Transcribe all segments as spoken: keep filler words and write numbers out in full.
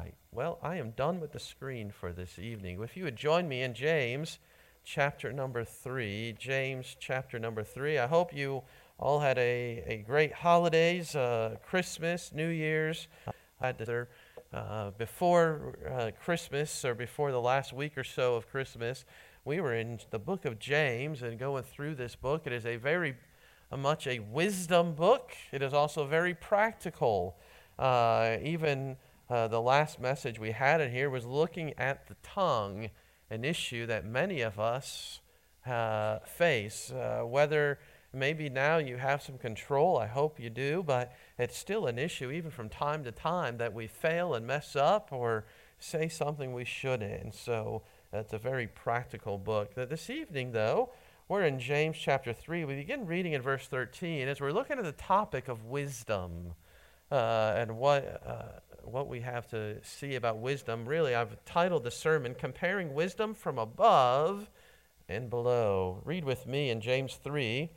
right. Well, I am done with the screen for this evening. If you would join me in James chapter number three. James chapter number three. I hope you all had a, a great holidays, uh, Christmas, New Year's. I had to, uh, before uh, Christmas, or before the last week or so of Christmas, we were in the book of James and going through this book. It is a very a much a wisdom book. It is also very practical. Uh, even uh, the last message we had in here was looking at the tongue, an issue that many of us uh, face. Uh, whether maybe now you have some control, I hope you do, but it's still an issue even from time to time that we fail and mess up or say something we shouldn't. And so that's a very practical book. This evening, though, we're in James chapter three. We begin reading in verse thirteen as we're looking at the topic of wisdom uh, and what uh, what we have to see about wisdom. Really, I've titled the sermon, Comparing Wisdom from Above and Below. Read with me in James three.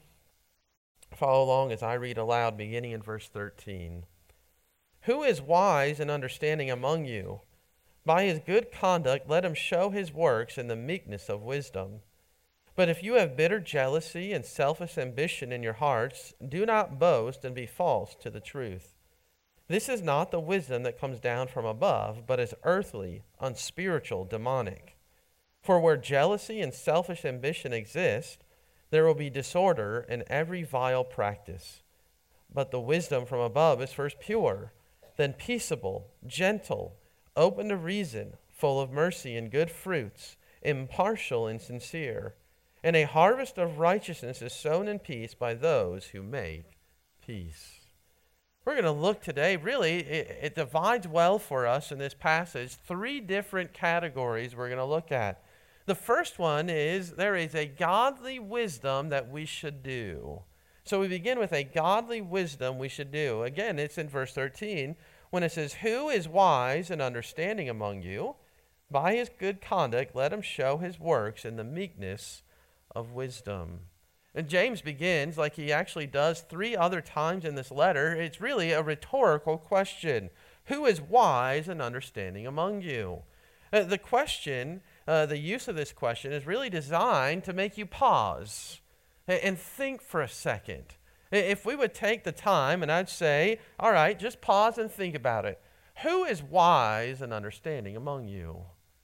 Follow along as I read aloud, beginning in verse thirteen. Who is wise and understanding among you? By his good conduct let him show his works in the meekness of wisdom. But if you have bitter jealousy and selfish ambition in your hearts, do not boast and be false to the truth. This is not the wisdom that comes down from above, but is earthly, unspiritual, demonic. For where jealousy and selfish ambition exist, there will be disorder in every vile practice. But the wisdom from above is first pure, then peaceable, gentle, open to reason, full of mercy and good fruits, impartial and sincere. And a harvest of righteousness is sown in peace by those who make peace. We're going to look today, really, it, it divides well for us in this passage, three different categories we're going to look at. The first one is there is a godly wisdom that we should do. So we begin with a godly wisdom we should do. Again, it's in verse thirteen when it says, who is wise and understanding among you? By his good conduct let him show his works in the meekness of wisdom. And James begins, like he actually does three other times in this letter, it's really a rhetorical question. Who is wise and understanding among you? Uh, the question, uh, the use of this question is really designed to make you pause and, and think for a second. If we would take the time, and I'd say, all right, just pause and think about it. Who is wise and understanding among you?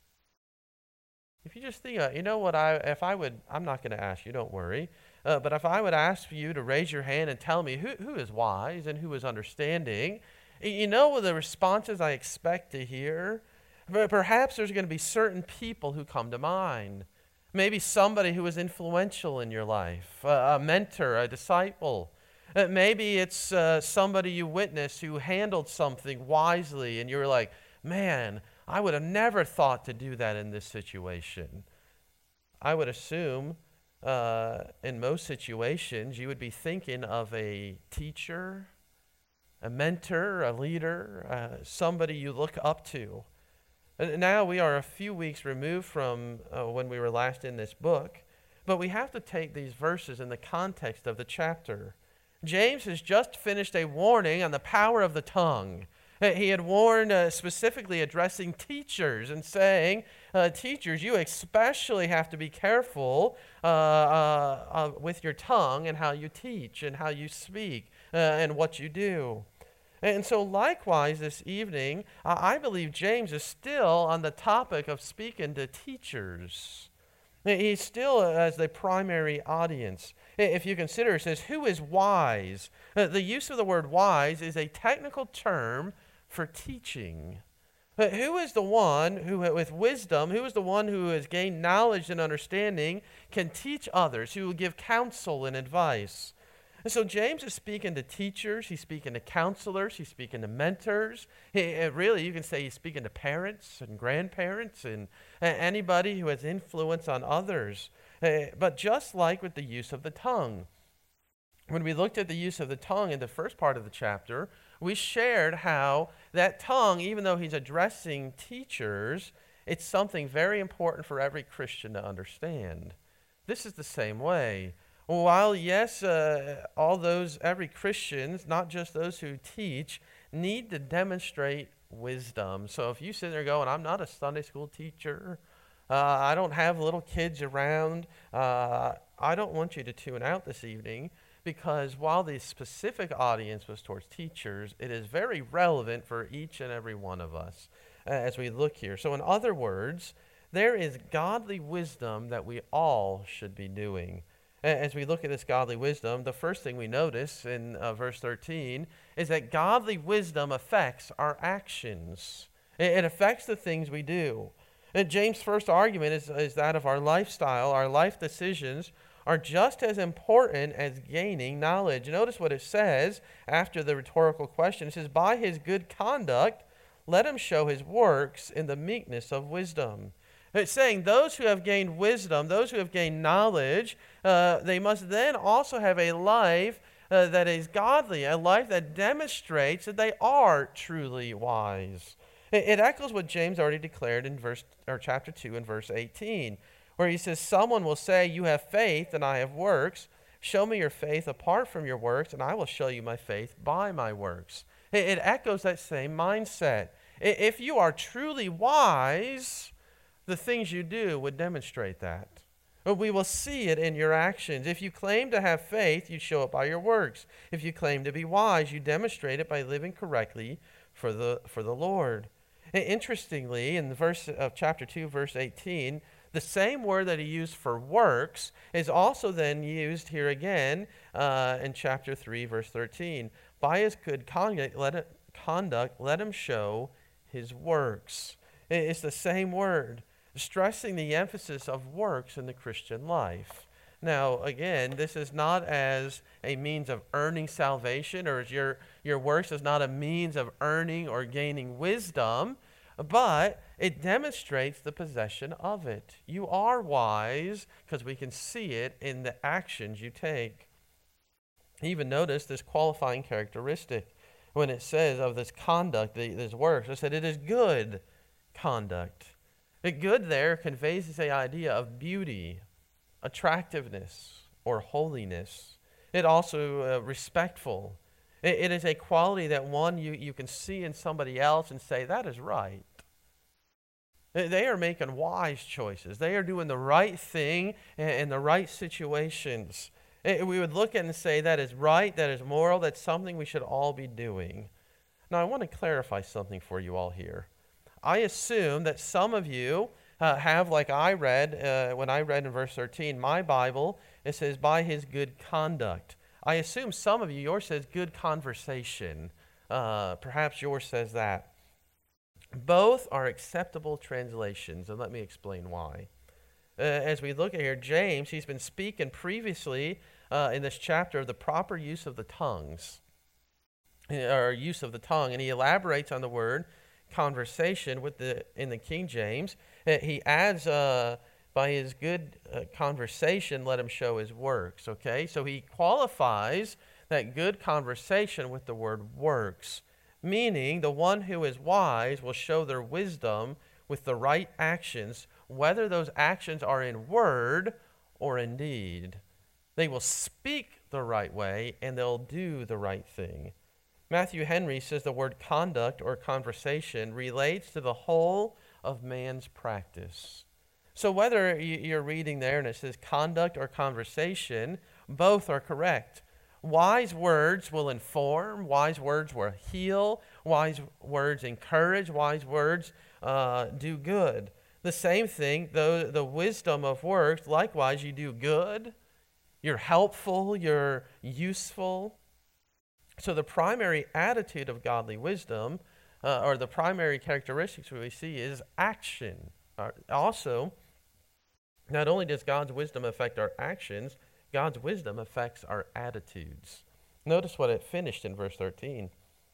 If you just think, uh, you know what, I if I would, I'm not going to ask you, don't worry. Uh, but if I would ask for you to raise your hand and tell me who, who is wise and who is understanding, you know what the responses I expect to hear? Perhaps there's going to be certain people who come to mind. Maybe somebody who is influential in your life, a, a mentor, a disciple. Uh, maybe it's uh, somebody you witnessed who handled something wisely and you were like, man, I would have never thought to do that in this situation. I would assume uh, in most situations you would be thinking of a teacher, a mentor, a leader, uh, somebody you look up to. And now we are a few weeks removed from uh, when we were last in this book, but we have to take these verses in the context of the chapter. James has just finished a warning on the power of the tongue. He had warned uh, specifically addressing teachers and saying, uh, teachers, you especially have to be careful uh, uh, uh, with your tongue and how you teach and how you speak uh, and what you do. And so likewise this evening, uh, I believe James is still on the topic of speaking to teachers. He's still as the primary audience. If you consider, it says, who is wise? Uh, the use of the word wise is a technical term for teaching. Uh, who is the one who, with wisdom, who is the one who has gained knowledge and understanding, can teach others, who will give counsel and advice? And so James is speaking to teachers, he's speaking to counselors, he's speaking to mentors. He, really, you can say he's speaking to parents and grandparents and uh, anybody who has influence on others. Uh, but just like with the use of the tongue, when we looked at the use of the tongue in the first part of the chapter, we shared how that tongue, even though he's addressing teachers, it's something very important for every Christian to understand. This is the same way. While, yes, uh, all those, every Christians, not just those who teach, need to demonstrate wisdom. So if you sit there going, I'm not a Sunday school teacher, uh, I don't have little kids around, uh, I don't want you to tune out this evening, because while the specific audience was towards teachers, it is very relevant for each and every one of us uh, as we look here. So in other words, there is godly wisdom that we all should be doing. As we look at this godly wisdom, the first thing we notice in uh, verse thirteen is that godly wisdom affects our actions. It, it affects the things we do. And James' first argument is, is that of our lifestyle. Our life decisions are just as important as gaining knowledge. Notice what it says after the rhetorical question. It says, by his good conduct, let him show his works in the meekness of wisdom. It's saying those who have gained wisdom, those who have gained knowledge, uh, they must then also have a life uh, that is godly, a life that demonstrates that they are truly wise. It, it echoes what James already declared in verse or chapter two and verse eighteen, where he says, someone will say, you have faith and I have works. Show me your faith apart from your works, and I will show you my faith by my works. It, it echoes that same mindset. If you are truly wise, the things you do would demonstrate that. But we will see it in your actions. If you claim to have faith, you show it by your works. If you claim to be wise, you demonstrate it by living correctly for the for the Lord. And interestingly, in the verse of chapter two, verse eighteen, the same word that he used for works is also then used here again uh, in chapter three, verse thirteen. By his good conduct, let it, conduct, let him show his works. It's the same word, stressing the emphasis of works in the Christian life. Now, again, this is not as a means of earning salvation, or as your, your works is not a means of earning or gaining wisdom, but it demonstrates the possession of it. You are wise because we can see it in the actions you take. Even notice this qualifying characteristic when it says of this conduct, this works. It said it is good conduct. The good there conveys the idea of beauty, attractiveness, or holiness. It also uh, respectful. It, it is a quality that one you, you can see in somebody else and say, that is right. They are making wise choices. They are doing the right thing in, in the right situations. It, we would look at it and say, that is right, that is moral, that's something we should all be doing. Now, I want to clarify something for you all here. I assume that some of you uh, have, like I read, uh, when I read in verse thirteen, my Bible, it says, by his good conduct. I assume some of you, yours says good conversation. Uh, perhaps yours says that. Both are acceptable translations, and let me explain why. Uh, as we look at here, James, he's been speaking previously uh, in this chapter of the proper use of the tongues, or use of the tongue, and he elaborates on the word conversation with the in the King James. He adds, uh, by his good uh, conversation, let him show his works. Okay, so he qualifies that good conversation with the word works, meaning the one who is wise will show their wisdom with the right actions, whether those actions are in word or in deed. They will speak the right way and they'll do the right thing. Matthew Henry says the word conduct or conversation relates to the whole of man's practice. So whether you're reading there and it says conduct or conversation, both are correct. Wise words will inform, wise words will heal, wise words encourage, wise words uh, do good. The same thing, though the wisdom of works, likewise you do good, you're helpful, you're useful. So the primary attitude of godly wisdom, uh, or the primary characteristics we see, is action. Uh, also, not only does God's wisdom affect our actions, God's wisdom affects our attitudes. Notice what it finished in verse thirteen.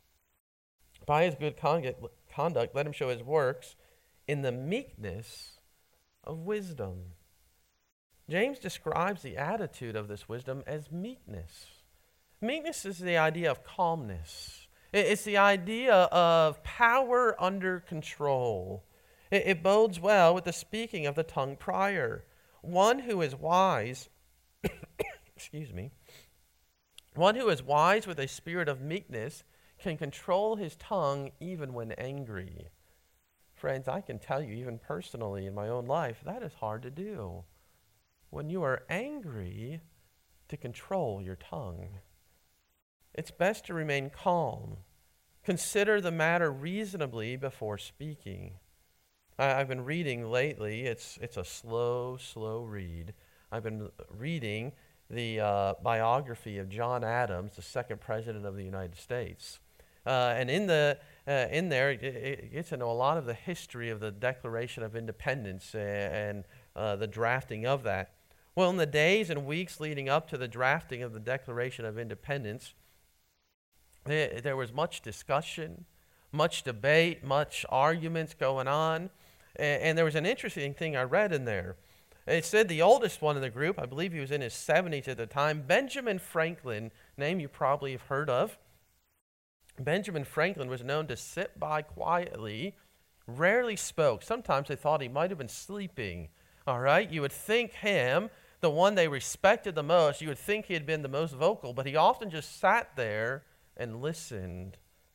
By his good conduct, conduct, let him show his works in the meekness of wisdom. James describes the attitude of this wisdom as meekness. Meekness is the idea of calmness. It's the idea of power under control. It, it bodes well with the speaking of the tongue prior. One who is wise, excuse me, one who is wise with a spirit of meekness can control his tongue even when angry. Friends, I can tell you, even personally in my own life, that is hard to do. When you are angry, to control your tongue. It's best to remain calm. Consider the matter reasonably before speaking. I, I've been reading lately. It's, it's a slow, slow read. I've been reading the uh, biography of John Adams, the second president of the United States. Uh, and in the uh, in there, it, it gets into a lot of the history of the Declaration of Independence and, and uh, the drafting of that. Well, in the days and weeks leading up to the drafting of the Declaration of Independence, there, there was much discussion, much debate, much arguments going on. And, and there was an interesting thing I read in there. It said the oldest one in the group, I believe he was in his seventies at the time, Benjamin Franklin, name you probably have heard of. Benjamin Franklin was known to sit by quietly, rarely spoke. Sometimes they thought he might have been sleeping. All right, you would think him, the one they respected the most, you would think he had been the most vocal, but he often just sat there and listened.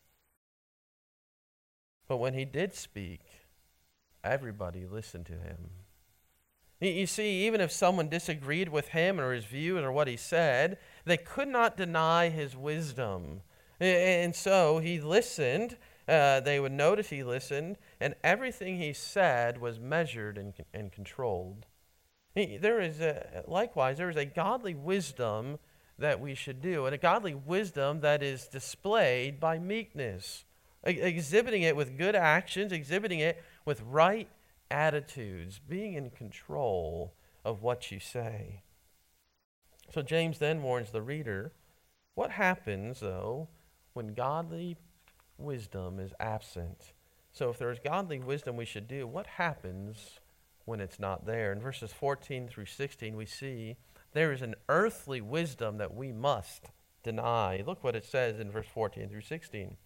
But when he did speak, everybody listened to him. You see, even if someone disagreed with him or his views or what he said, they could not deny his wisdom. And so he listened. Uh, they would notice he listened, and everything he said was measured and, and controlled. He, there is a, likewise, there is a godly wisdom that we should do, and a godly wisdom that is displayed by meekness, e- exhibiting it with good actions, exhibiting it with right attitudes, being in control of what you say. So James then warns the reader, what happens, though, when godly wisdom is absent? So if there is godly wisdom we should do, what happens when it's not there? In verses fourteen through sixteen, we see there is an earthly wisdom that we must deny. Look what it says in verse fourteen through sixteen.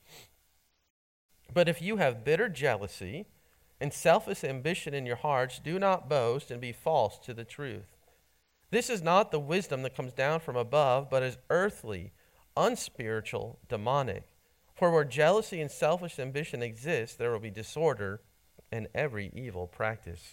But if you have bitter jealousy and selfish ambition in your hearts, do not boast and be false to the truth. This is not the wisdom that comes down from above, but is earthly, unspiritual, demonic. For where jealousy and selfish ambition exist, there will be disorder and every evil practice.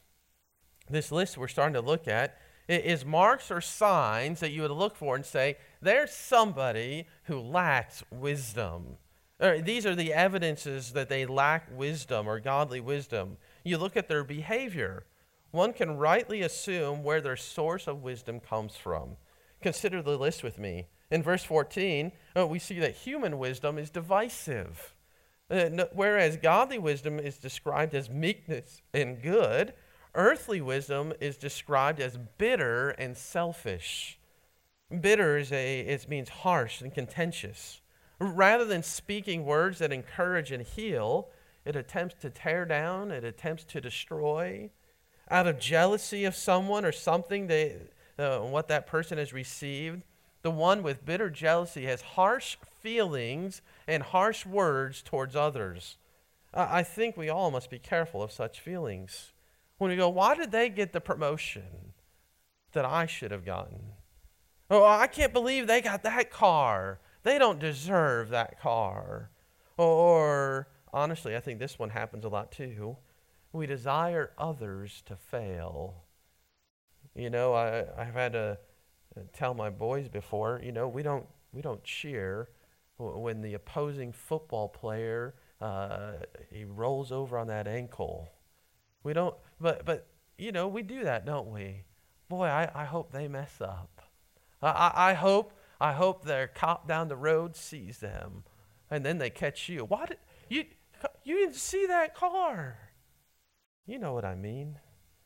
This list we're starting to look at is marks or signs that you would look for and say, there's somebody who lacks wisdom. Or these are the evidences that they lack wisdom or godly wisdom. You look at their behavior. One can rightly assume where their source of wisdom comes from. Consider the list with me. In verse fourteen, uh, we see that human wisdom is divisive. Uh, no, whereas godly wisdom is described as meekness and good, earthly wisdom is described as bitter and selfish. Bitter is a it means harsh and contentious. Rather than speaking words that encourage and heal, it attempts to tear down, it attempts to destroy. Out of jealousy of someone or something, they, uh, what that person has received, the one with bitter jealousy has harsh feelings and harsh words towards others. Uh, I think we all must be careful of such feelings. When we go, why did they get the promotion that I should have gotten? Oh, I can't believe they got that car. They don't deserve that car. Or, honestly, I think this one happens a lot too. We desire others to fail. You know, I, I've had to tell my boys before, you know, we don't we don't cheer when the opposing football player, uh, he rolls over on that ankle. We don't, but, but you know, we do that, don't we? Boy, I, I hope they mess up. I, I, I hope I hope their cop down the road sees them, and then they catch you. Why did you you didn't see that car? You know what I mean.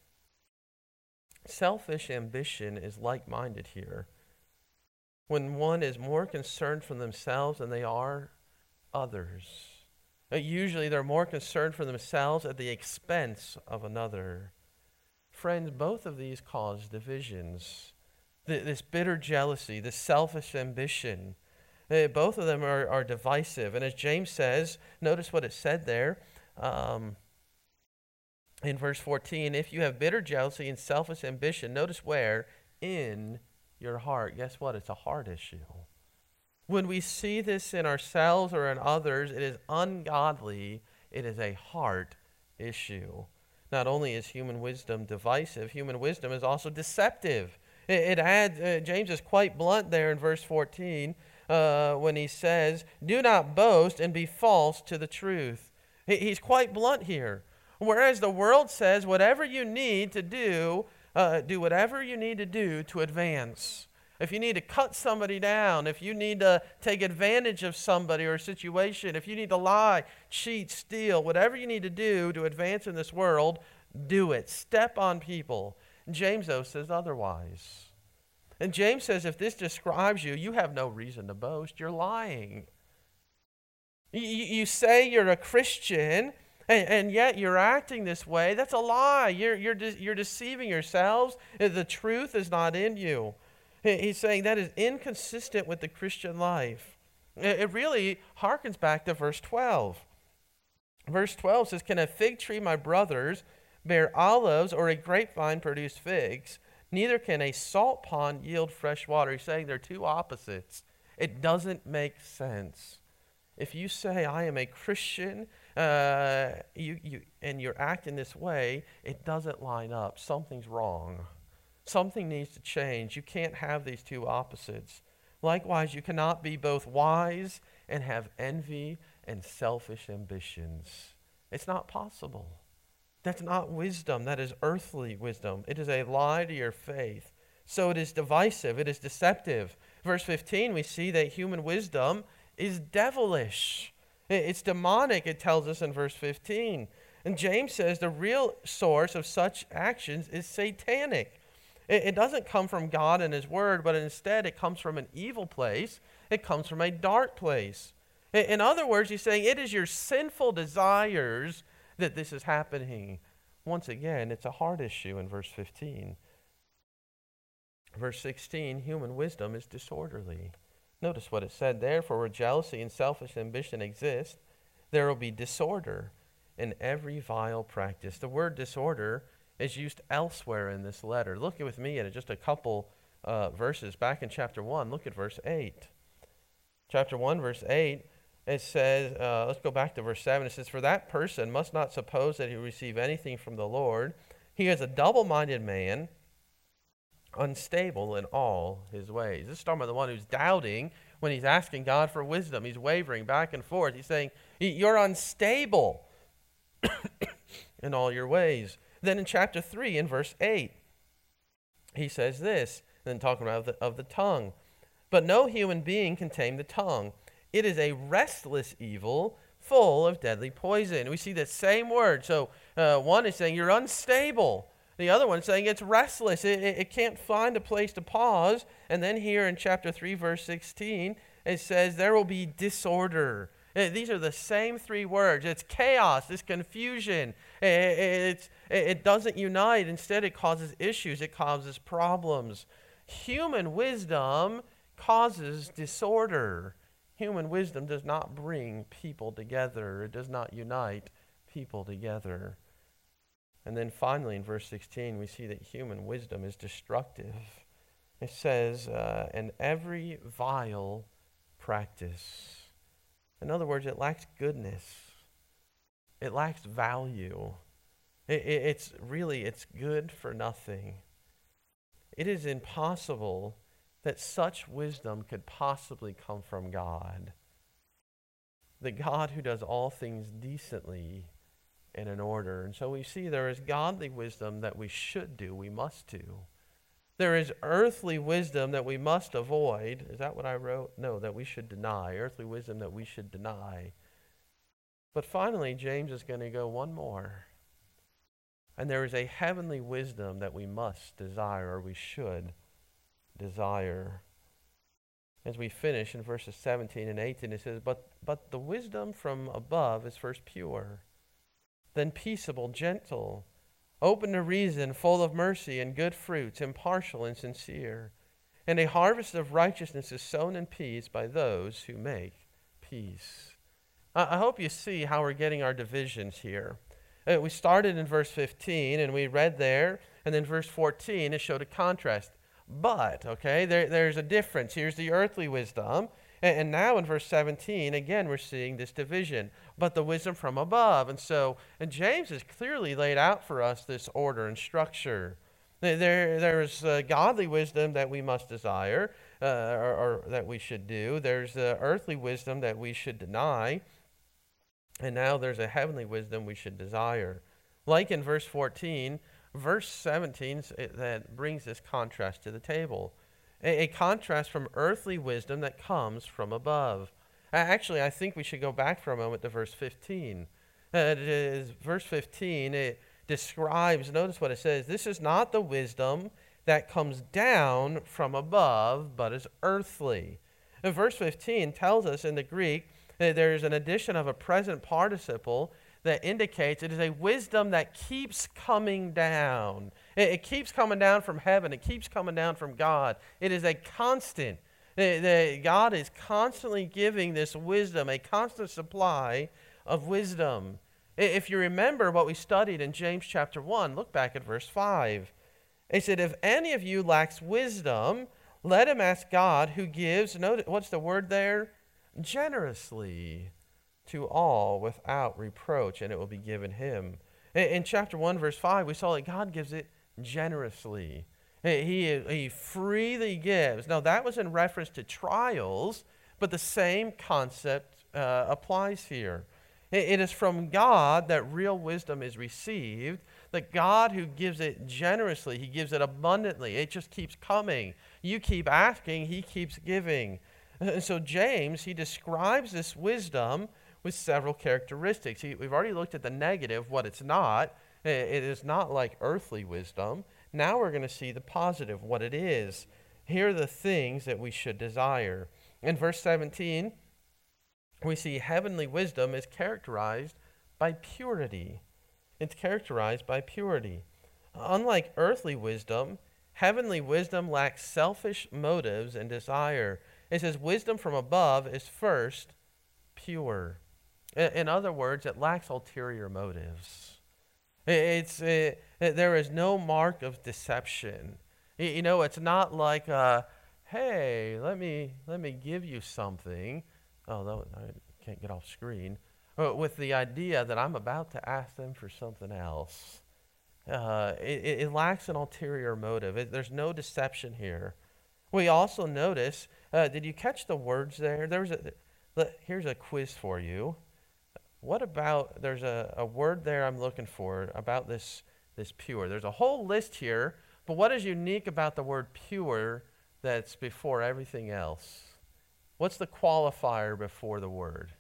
Selfish ambition is like-minded here. When one is more concerned for themselves than they are others. Usually they're more concerned for themselves at the expense of another. Friends, both of these cause divisions. This bitter jealousy, this selfish ambition, both of them are, are divisive. And as James says, notice what it said there um, in verse fourteen, if you have bitter jealousy and selfish ambition, notice where? In your heart. Guess what? It's a heart issue. When we see this in ourselves or in others, it is ungodly. It is a heart issue. Not only is human wisdom divisive, human wisdom is also deceptive. It, it adds, uh, James is quite blunt there in verse fourteen uh, when he says, do not boast and be false to the truth. He, he's quite blunt here. Whereas the world says, whatever you need to do, uh, do whatever you need to do to advance. If you need to cut somebody down, if you need to take advantage of somebody or a situation, if you need to lie, cheat, steal, whatever you need to do to advance in this world, do it. Step on people. James, though, says otherwise. And James says if this describes you, you have no reason to boast. You're lying. You, you say you're a Christian, and, and yet you're acting this way. That's a lie. You're, you're, de- you're deceiving yourselves. The truth is not in you. He's saying that is inconsistent with the Christian life. It really harkens back to verse twelve. Verse twelve says, can a fig tree, my brothers, bear olives, or a grapevine produce figs? Neither can a salt pond yield fresh water. He's saying they're two opposites. It doesn't make sense. If you say, I am a Christian, uh, you, you, and you're acting this way, it doesn't line up. Something's wrong. Something needs to change. You can't have these two opposites. Likewise, you cannot be both wise and have envy and selfish ambitions. It's not possible. That's not wisdom. That is earthly wisdom. It is a lie to your faith. So it is divisive. It is deceptive. Verse fifteen, we see that human wisdom is devilish. It's demonic, it tells us in verse fifteen. And James says the real source of such actions is satanic. It doesn't come from God and His Word, but instead it comes from an evil place. It comes from a dark place. In other words, he's saying it is your sinful desires that this is happening. Once again, it's a heart issue in verse fifteen. Verse sixteen, human wisdom is disorderly. Notice what it said there, for where jealousy and selfish ambition exist, there will be disorder in every vile practice. The word disorder is used elsewhere in this letter. Look with me at just a couple uh, verses. Back in chapter one, look at verse eight. Chapter one, verse eight, it says, uh, let's go back to verse seven. It says, for that person must not suppose that he will receive anything from the Lord. He is a double-minded man, unstable in all his ways. This is talking about the one who's doubting when he's asking God for wisdom. He's wavering back and forth. He's saying, you're unstable in all your ways. Then in chapter three, in verse eight, he says this, then talking about the, of the tongue. But no human being can tame the tongue. It is a restless evil, full of deadly poison. We see the same word. So uh, one is saying you're unstable. The other one is saying it's restless. It, it, it can't find a place to pause. And then here in chapter three, verse sixteen, it says there will be disorder. These are the same three words. It's chaos, it's confusion. It, it, it doesn't unite. Instead, it causes issues. It causes problems. Human wisdom causes disorder. Human wisdom does not bring people together. It does not unite people together. And then finally, in verse sixteen, we see that human wisdom is destructive. It says, uh, and every vile practice. In other words, it lacks goodness. It lacks value. It, it, it's really, it's good for nothing. It is impossible that such wisdom could possibly come from God. The God who does all things decently and in order. And so we see there is godly wisdom that we should do, we must do. There is earthly wisdom that we must avoid. Is that what I wrote? No, that we should deny. Earthly wisdom that we should deny. But finally, James is going to go one more. And there is a heavenly wisdom that we must desire, or we should desire. As we finish in verses seventeen and eighteen, it says, But, but the wisdom from above is first pure, then peaceable, gentle, open to reason, full of mercy and good fruits, impartial and sincere. And a harvest of righteousness is sown in peace by those who make peace. I, I hope you see how we're getting our divisions here. Uh, we started in verse fifteen, and we read there, and then verse fourteen, it showed a contrast. But, okay, there, there's a difference. Here's the earthly wisdom, And, and now in verse seventeen, again, we're seeing this division, but the wisdom from above. And so, and James has clearly laid out for us this order and structure. There, there's uh, godly wisdom that we must desire, uh, or, or that we should do. There's uh, earthly wisdom that we should deny. And now there's a heavenly wisdom we should desire. Like in verse fourteen, verse seventeen that brings this contrast to the table. A, a contrast from earthly wisdom that comes from above. Actually, I think we should go back for a moment to verse fifteen. Uh, it is, verse fifteen, it describes, notice what it says, this is not the wisdom that comes down from above, but is earthly. And verse fifteen tells us in the Greek that there's an addition of a present participle that indicates it is a wisdom that keeps coming down. It, it keeps coming down from heaven. It keeps coming down from God. It is a constant. The, the, God is constantly giving this wisdom, a constant supply of wisdom. If you remember what we studied in James chapter one, look back at verse five. It said, if any of you lacks wisdom, let him ask God who gives, notice, what's the word there? Generously to all without reproach, and it will be given him. In, in chapter one, verse five, we saw that God gives it generously. He, he freely gives. Now, that was in reference to trials, but the same concept uh, applies here. It, it is from God that real wisdom is received, that God who gives it generously, he gives it abundantly. It just keeps coming. You keep asking, he keeps giving. And so James, he describes this wisdom with several characteristics. He, we've already looked at the negative, what it's not. It is not like earthly wisdom. Now we're going to see the positive, what it is. Here are the things that we should desire. In verse seventeen, we see heavenly wisdom is characterized by purity. It's characterized by purity. Unlike earthly wisdom, heavenly wisdom lacks selfish motives and desire. It says wisdom from above is first pure. In other words, it lacks ulterior motives. It's it, there is no mark of deception. You know, it's not like, uh, hey, let me let me give you something. Oh, no, I can't get off screen. With the idea that I'm about to ask them for something else. Uh, it, it lacks an ulterior motive. It, there's no deception here. We also notice, uh, did you catch the words there? There was a, here's a quiz for you. What about, there's a, a word there I'm looking for about this, this pure. There's a whole list here, but what is unique about the word pure that's before everything else? What's the qualifier before the word?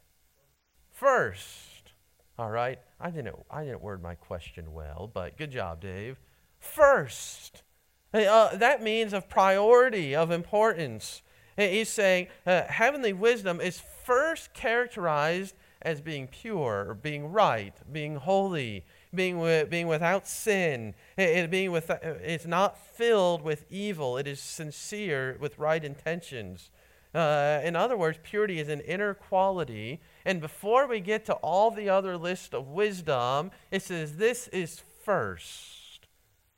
First. All right. I didn't, I didn't word my question well, but good job, Dave. First. Uh, that means of priority, of importance. He's saying uh, heavenly wisdom is first characterized as being pure, or being right, being holy, being wi- being without sin. It, it being with, uh, it's not filled with evil. It is sincere with right intentions. Uh, in other words, purity is an inner quality. And before we get to all the other list of wisdom, it says this is first.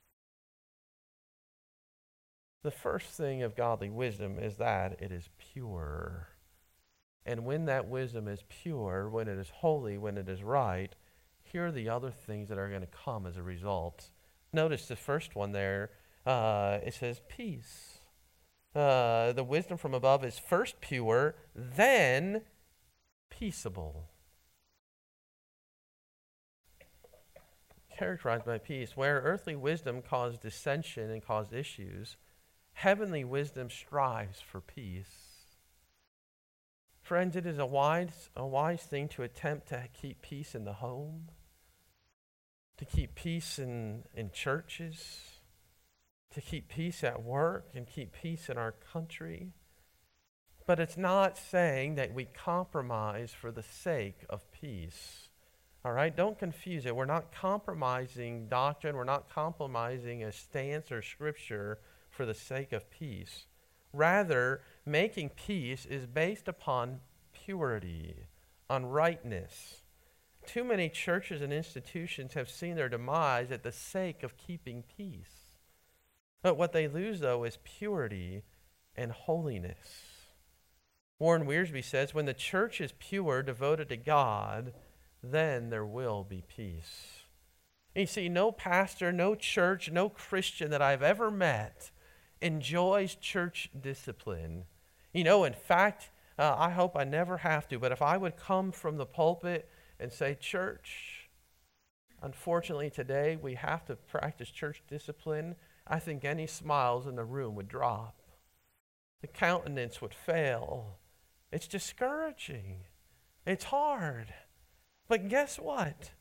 The first thing of godly wisdom is that it is pure. And when that wisdom is pure, when it is holy, when it is right, here are the other things that are going to come as a result. Notice the first one there, uh, it says peace. Uh, the wisdom from above is first pure, then peaceable. Characterized by peace. Where earthly wisdom caused dissension and caused issues, heavenly wisdom strives for peace. Friends, it is a wise, a wise thing to attempt to keep peace in the home, to keep peace in, in churches, to keep peace at work and keep peace in our country. But it's not saying that we compromise for the sake of peace. All right? Don't confuse it. We're not compromising doctrine. We're not compromising a stance or scripture for the sake of peace. Rather, making peace is based upon purity, on rightness. Too many churches and institutions have seen their demise at the sake of keeping peace. But what they lose, though, is purity and holiness. Warren Wiersbe says, when the church is pure, devoted to God, then there will be peace. And you see, no pastor, no church, no Christian that I've ever met enjoys church discipline. You know, in fact, uh, I hope I never have to, but if I would come from the pulpit and say, church, unfortunately today we have to practice church discipline, I think any smiles in the room would drop. The countenance would fail. It's discouraging. It's hard. But guess what?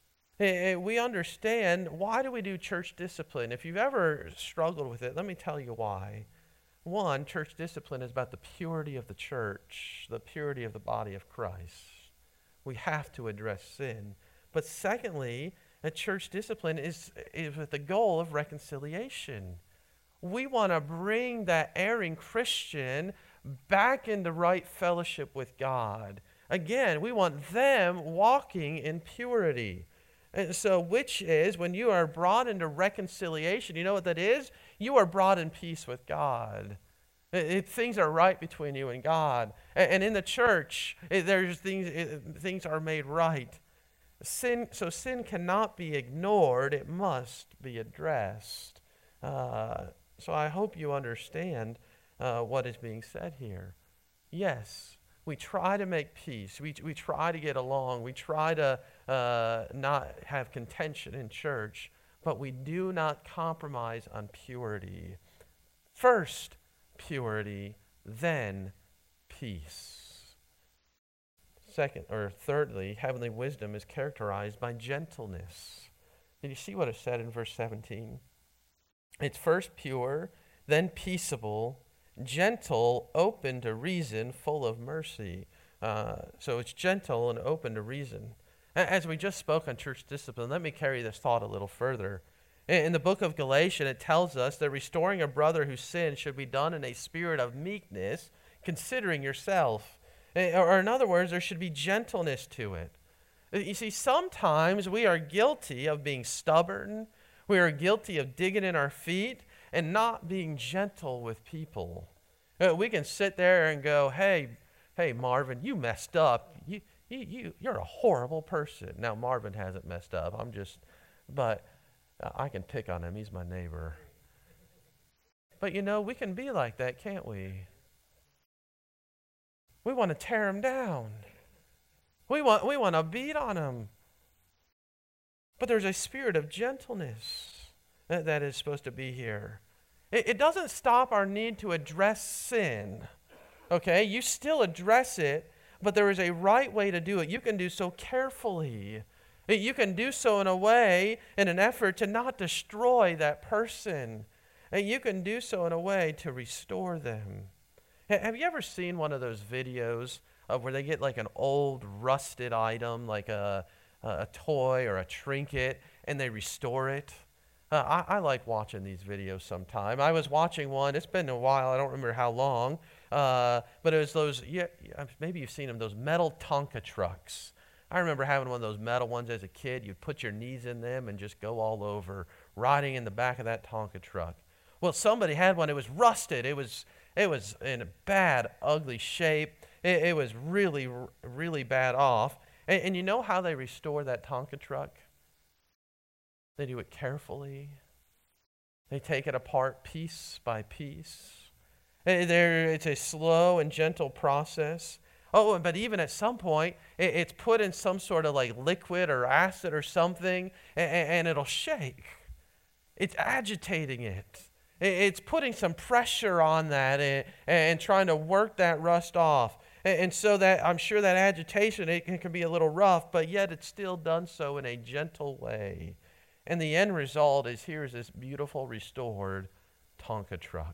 We understand, why do we do church discipline? If you've ever struggled with it, let me tell you why. One, church discipline is about the purity of the church, the purity of the body of Christ. We have to address sin. But secondly, a church discipline is, is with the goal of reconciliation. We want to bring that erring Christian back into right fellowship with God. Again, we want them walking in purity. And so, which is, when you are brought into reconciliation, you know what that is? You are brought in peace with God. It, it, things are right between you and God. And, and in the church, it, there's things, it, things are made right. Sin, so sin cannot be ignored. It must be addressed. Uh, so I hope you understand uh, what is being said here. Yes, we try to make peace. We, we try to get along. We try to uh, not have contention in church. But we do not compromise on purity. First, purity, then peace. Second, or thirdly, heavenly wisdom is characterized by gentleness. Did you see what it said in verse seventeen? It's first pure, then peaceable, gentle, open to reason, full of mercy. Uh, so it's gentle and open to reason. As we just spoke on church discipline, let me carry this thought a little further. In the book of Galatians, it tells us that restoring a brother who sinned should be done in a spirit of meekness, considering yourself. Or in other words, there should be gentleness to it. You see, sometimes we are guilty of being stubborn. We are guilty of digging in our feet and not being gentle with people. We can sit there and go, hey, hey, Marvin, you messed up. You, you, you, you're a horrible person. Now, Marvin hasn't messed up. I'm just, but I can pick on him. He's my neighbor. But, you know, we can be like that, can't we? We want to tear him down. We want, we want to beat on him. But there's a spirit of gentleness that, that is supposed to be here. It, it doesn't stop our need to address sin. Okay? You still address it, but there is a right way to do it. You can do so carefully. You can do so in a way, in an effort to not destroy that person. And you can do so in a way to restore them. Have you ever seen one of those videos of where they get like an old rusted item, like a, a toy or a trinket, and they restore it? Uh, I, I like watching these videos sometime. I was watching one, it's been a while, I don't remember how long, uh, but it was those, yeah, maybe you've seen them, those metal Tonka trucks. I remember having one of those metal ones as a kid. You'd put your knees in them and just go all over, riding in the back of that Tonka truck. Well, somebody had one. It was rusted. It was it was in a bad, ugly shape. It, it was really, really bad off. And, and you know how they restore that Tonka truck? They do it carefully. They take it apart piece by piece. There, it's a slow and gentle process. Oh, but even at some point, it, it's put in some sort of like liquid or acid or something, and, and it'll shake. It's agitating it. It's putting some pressure on that and, and trying to work that rust off. And, and so that I'm sure that agitation, it can, can be a little rough, but yet it's still done so in a gentle way. And the end result is here's this beautiful restored Tonka truck.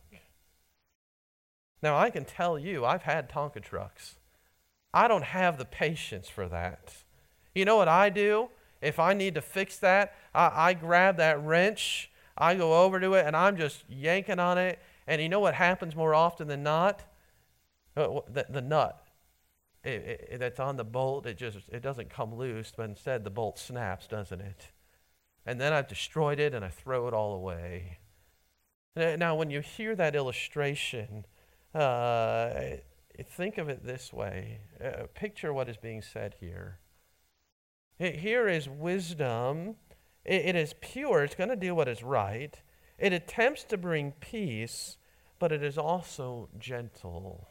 Now, I can tell you, I've had Tonka trucks. I don't have the patience for that. You know what I do? If I need to fix that, I, I grab that wrench, I go over to it, and I'm just yanking on it. And you know what happens more often than not? Uh, the, the nut it, it, that's on the bolt, it just it doesn't come loose, but instead the bolt snaps, doesn't it? And then I've destroyed it, and I throw it all away. Now, when you hear that illustration, uh, think of it this way. Uh, picture what is being said here. Here is wisdom. It, it is pure. It's going to do what is right. It attempts to bring peace, but it is also gentle.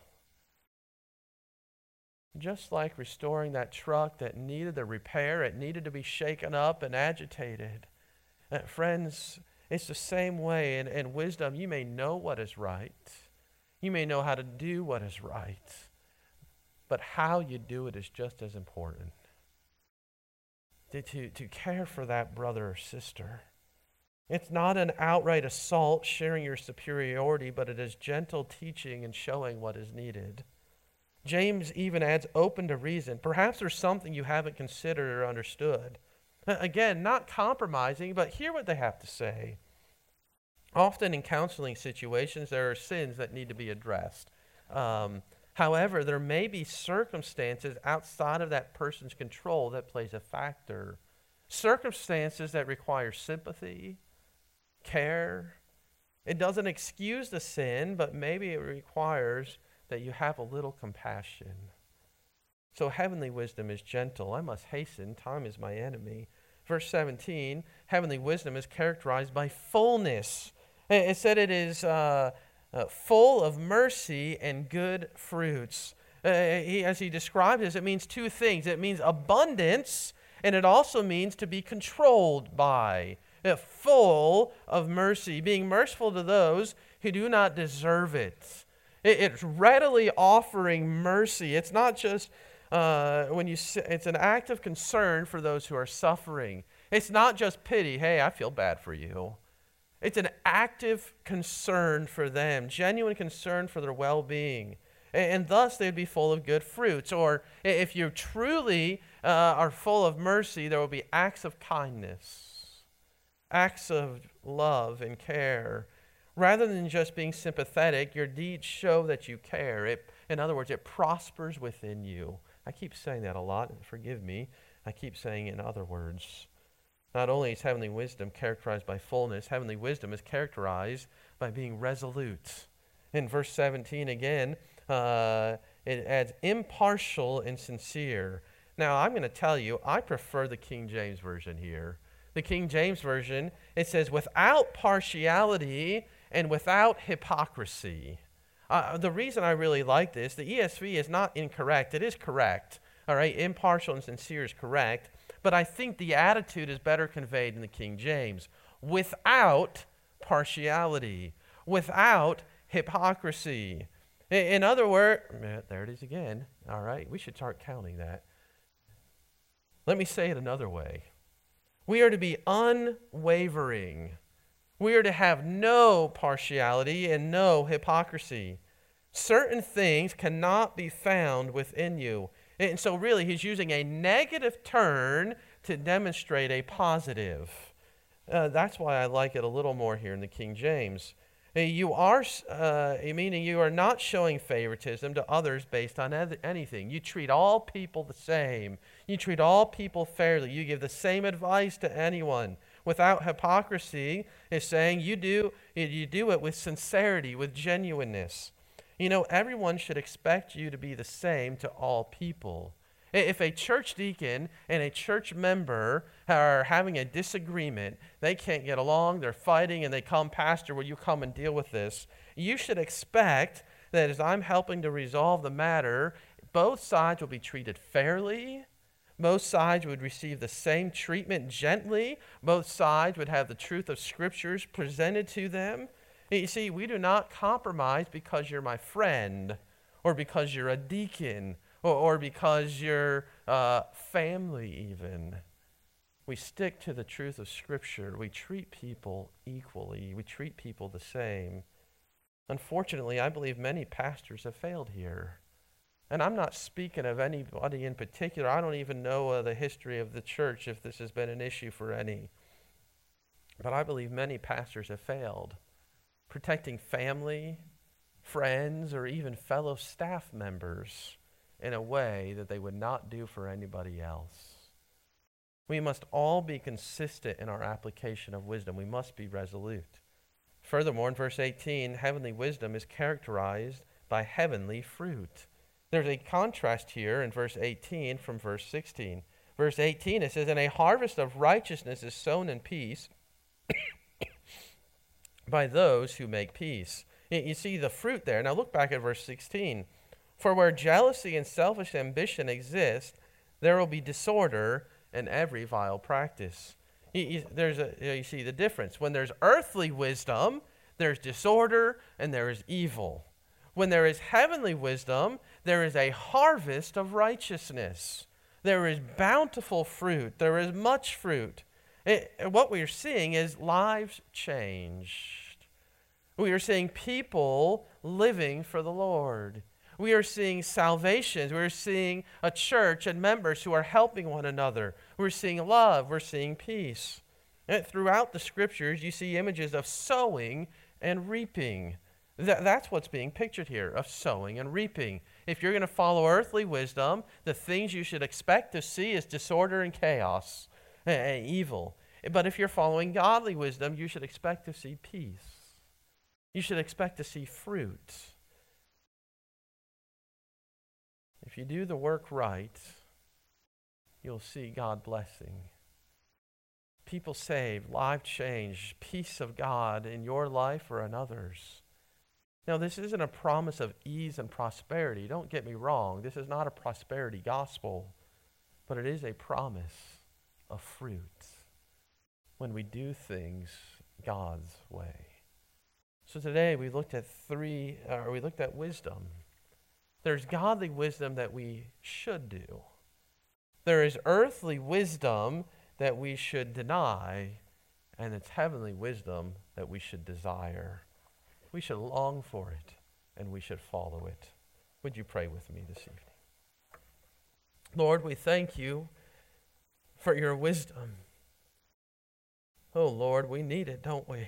Just like restoring that truck that needed the repair, it needed to be shaken up and agitated. Uh, friends, it's the same way. In, in wisdom, you may know what is right. You may know how to do what is right. But how you do it is just as important. To, to, to care for that brother or sister. It's not an outright assault sharing your superiority, but it is gentle teaching and showing what is needed. James even adds open to reason. Perhaps there's something you haven't considered or understood. Again, not compromising, but hear what they have to say. Often in counseling situations, there are sins that need to be addressed. Um, however, there may be circumstances outside of that person's control that plays a factor. Circumstances that require sympathy, care. It doesn't excuse the sin, but maybe it requires that you have a little compassion. So heavenly wisdom is gentle. I must hasten. Time is my enemy. Verse seventeen, heavenly wisdom is characterized by fullness. It said it is uh, uh, full of mercy and good fruits. Uh, he, as he describes this, it means two things. It means abundance, and it also means to be controlled by. Uh, full of mercy, being merciful to those who do not deserve it. It's readily offering mercy. It's not just uh, when you. It's an act of concern for those who are suffering. It's not just pity. Hey, I feel bad for you. It's an active concern for them, genuine concern for their well-being, and, and thus they'd be full of good fruits. Or if you truly uh, are full of mercy, there will be acts of kindness, acts of love and care. Rather than just being sympathetic, your deeds show that you care. It, in other words, it prospers within you. I keep saying that a lot. Forgive me. I keep saying in other words. Not only is heavenly wisdom characterized by fullness, heavenly wisdom is characterized by being resolute. In verse seventeen again, uh, it adds impartial and sincere. Now, I'm going to tell you, I prefer the King James Version here. The King James Version, it says, without partiality and without hypocrisy. Uh, the reason I really like this, the E S V is not incorrect. It is correct. All right, impartial and sincere is correct. But I think the attitude is better conveyed in the King James. Without partiality. Without hypocrisy. In, in other words, there it is again. All right, we should start counting that. Let me say it another way. We are to be unwavering. We are to have no partiality and no hypocrisy. Certain things cannot be found within you. And so really, he's using a negative turn to demonstrate a positive. Uh, that's why I like it a little more here in the King James. You are, uh, meaning you are not showing favoritism to others based on anything. You treat all people the same. You treat all people fairly. You give the same advice to anyone. Without hypocrisy is saying you do, you do it with sincerity, with genuineness. You know, everyone should expect you to be the same to all people. If a church deacon and a church member are having a disagreement, they can't get along, they're fighting, and they come, Pastor, will you come and deal with this? You should expect that as I'm helping to resolve the matter, both sides will be treated fairly. Both sides would receive the same treatment gently. Both sides would have the truth of Scriptures presented to them. You see, we do not compromise because you're my friend or because you're a deacon or, or because you're uh, family even. We stick to the truth of Scripture. We treat people equally. We treat people the same. Unfortunately, I believe many pastors have failed here. And I'm not speaking of anybody in particular. I don't even know uh, the history of the church if this has been an issue for any. But I believe many pastors have failed. Protecting family, friends, or even fellow staff members in a way that they would not do for anybody else. We must all be consistent in our application of wisdom. We must be resolute. Furthermore, in verse eighteen, heavenly wisdom is characterized by heavenly fruit. There's a contrast here in verse eighteen from verse sixteen. Verse eighteen, it says, "And a harvest of righteousness is sown in peace by those who make peace." You see the fruit there. Now look back at verse sixteen. "For where jealousy and selfish ambition exist, there will be disorder and every vile practice." You, you, there's a, you see the difference. When there's earthly wisdom, there's disorder and there is evil. When there is heavenly wisdom, there is a harvest of righteousness. There is bountiful fruit. There is much fruit. It, what we are seeing is lives changed. We are seeing people living for the Lord. We are seeing salvations. We're seeing a church and members who are helping one another. We're seeing love. We're seeing peace. And throughout the scriptures, you see images of sowing and reaping. Th- that's what's being pictured here, of sowing and reaping. If you're going to follow earthly wisdom, the things you should expect to see is disorder and chaos and evil. But if you're following godly wisdom, you should expect to see peace. You should expect to see fruit. If you do the work right, you'll see God blessing. People saved, life changed, peace of God in your life or in others. Now, this isn't a promise of ease and prosperity. Don't get me wrong. This is not a prosperity gospel, but it is a promise of fruit when we do things God's way. So today we looked at three, or we looked at wisdom. There's godly wisdom that we should do. There is earthly wisdom that we should deny, and it's heavenly wisdom that we should desire. We should long for it, and we should follow it. Would you pray with me this evening? Lord, we thank you for your wisdom. Oh, Lord, we need it, don't we?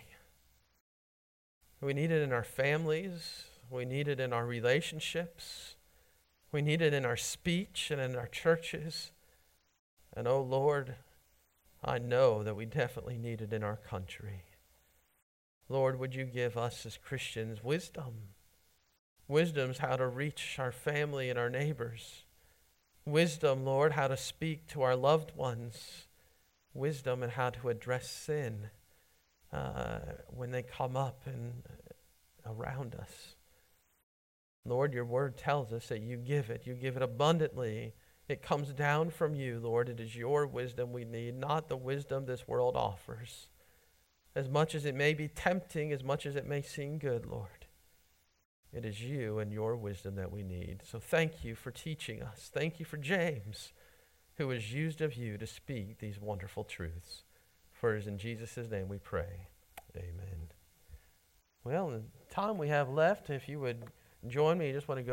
We need it in our families. We need it in our relationships. We need it in our speech and in our churches. And oh, Lord, I know that we definitely need it in our country. Lord, would you give us as Christians wisdom? Wisdom's how to reach our family and our neighbors. Wisdom, Lord, how to speak to our loved ones. Wisdom and how to address sin uh, when they come up and around us. Lord, your word tells us that you give it. You give it abundantly. It comes down from you, Lord. It is your wisdom we need, not the wisdom this world offers. As much as it may be tempting, as much as it may seem good, Lord, it is you and your wisdom that we need. So thank you for teaching us. Thank you for James, who was used of you to speak these wonderful truths. For it is in Jesus' name we pray. Amen. Well, in the time we have left, if you would join me, I just want to go